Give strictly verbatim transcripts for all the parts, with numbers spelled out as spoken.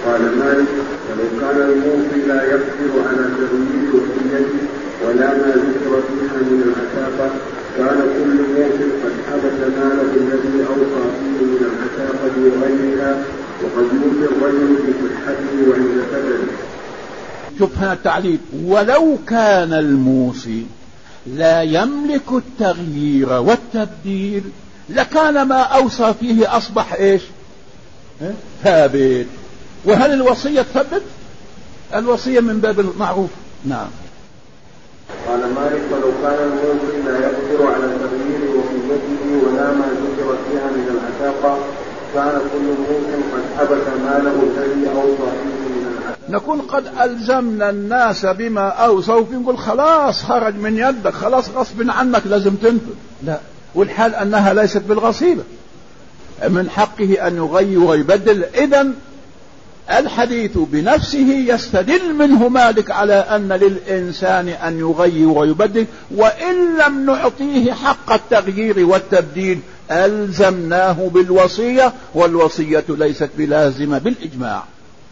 قال مالك ولو كان الموصي لا يقدر على تغيير وصيته ولا ما ذكر فيها من العتاقة كان كل موصي قد حبس ماله الذي أوصى فيه من العتاقة وغيرها وقد يوصي الرجل بصحته وعند بدنه. شوف هنا التعليل: ولو كان الموصي لا يملك التغيير والتبديل لكان ما أوصى فيه أصبح إيش؟ ثابت. وهل الوصية تثبت؟ الوصية من باب المعروف. نعم. قال مالك ولو كان الموصي لا يقدر على تغيير وصيته ولا ما ذكر فيها من العتاقة كان كل موصي قد حبس ماله الذي أوصى فيه من العتاقة. نكون قد ألزمنا الناس بما أوصوا فيه، نقول خلاص خرج من يدك، خلاص غصب عنك لازم تنفذ. لا، والحال أنها ليست بالغصيبة، من حقه أن يغير ويبدل. إذن الحديث بنفسه يستدل منه مالك على أن للإنسان أن يغير ويبدل، وإن لم نعطيه حق التغيير والتبديل ألزمناه بالوصية، والوصية ليست بلازمة بالإجماع.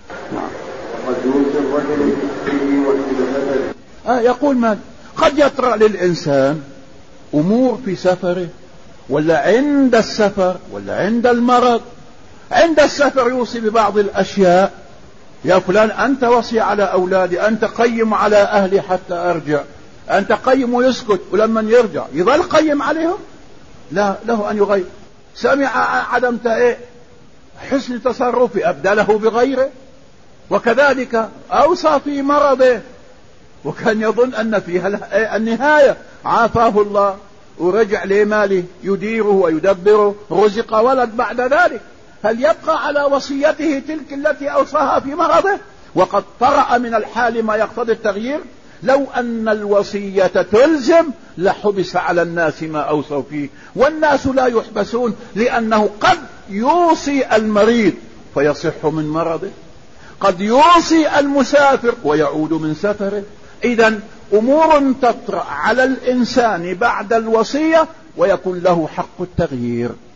آه يقول مالك: قد يطرأ للإنسان أمور في سفره ولا عند السفر ولا عند المرض. عند السفر يوصي ببعض الأشياء: يا فلان أنت وصي على أولادي، أنت قيم على أهلي حتى أرجع، أنت قيم ويسكت، ولما يرجع يظل قيم عليهم؟ لا، له أن يغير. سمع عدم إيه حسن تصرفي أبدله بغيره. وكذلك أوصى في مرضه وكان يظن أن فيها النهاية، عافاه الله ورجع لماله يديره ويدبره، رزق ولد بعد ذلك، هل يبقى على وصيته تلك التي أوصاها في مرضه وقد طرأ من الحال ما يقتضي التغيير؟ لو أن الوصية تلزم لحبس على الناس ما أوصوا فيه، والناس لا يحبسون، لأنه قد يوصي المريض فيصح من مرضه، قد يوصي المسافر ويعود من سفره. إذن أمور تطرأ على الإنسان بعد الوصية ويكون له حق التغيير.